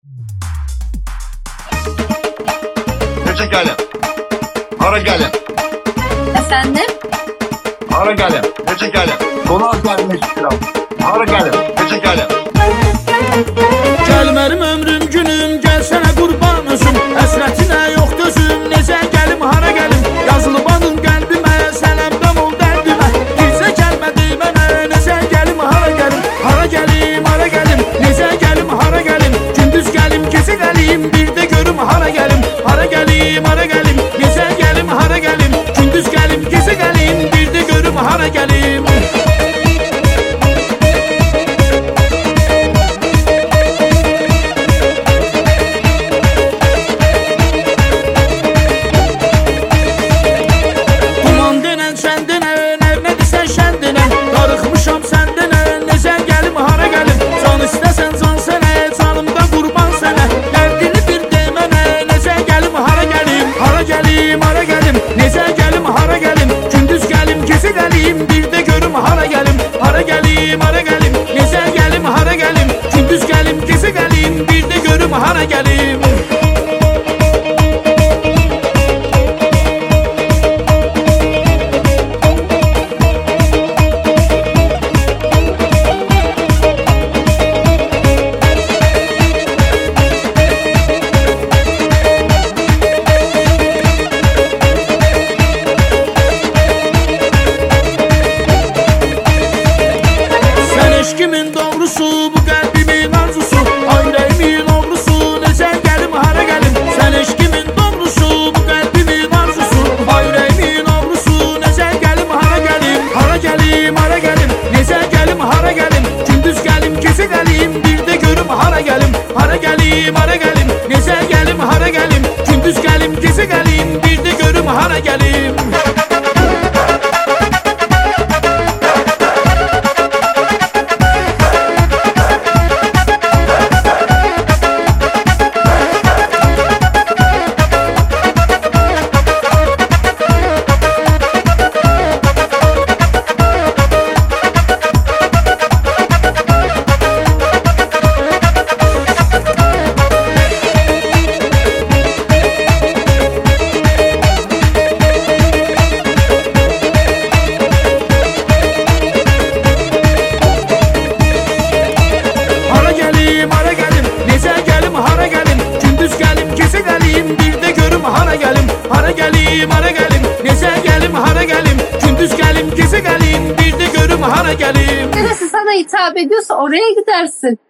Necə gəlim? Hara gəlim? Efendim? Hara gəlim? Necə gəlim? Qonaq gəlmək istəyirəm. Hara gəlim? Necə gəlim? Gəl mənim ömrüm günüm, gəlsənə qurban özüm. Əsrətinə yox dözüm, necə gəlim, hara gəlim? Yazılıb adın qəlbimə, sələmdəm ol dərdimə. Bircə kəlmə dey mənə, necə gəlim, hara gəlim? Hara gəlim, hara gəlim? Necə gəlim, hara gəlim? Gündüz gəlim, gecə gəlim, bir də görüm hara gəlim? Hara gəlim, hara gəlim? Necə gəlim, hara gəlim? Gündüz gəlim, gecə gəlim, bir də görüm hara gəlim? Hara gəlim, hara gəlim, necə gəlim, hara gəlim? Gündüz gəlim, gecə gəlim, bir də görüm hara gəlim? Eşkimin doğrusu, bu qəlbimin arzusu, ayrəyimin oğrusu, necə gəlim, hara gəlim? Sən eşkimin doğrusu, bu qəlbimin arzusu, ayrəyimin oğrusu, necə gəlim, hara gəlim? Hara gəlim, hara gəlim, necə gəlim, hara gəlim? Gündüz gəlim, gecə gəlim, bir də görüm hara gəlim? Hara gəlim, hara gəlim, necə gəlim, hara gəlim? Gündüz gəlim, gecə gəlim, bir də görüm hara gəlim? Hara gəlim, hara gəlim, necə gəlim, hara gəlim? Gündüz gəlim, gecə gəlim, bir də görüm hara gəlim? Neresi sana hitap ediyorsa oraya gidersin.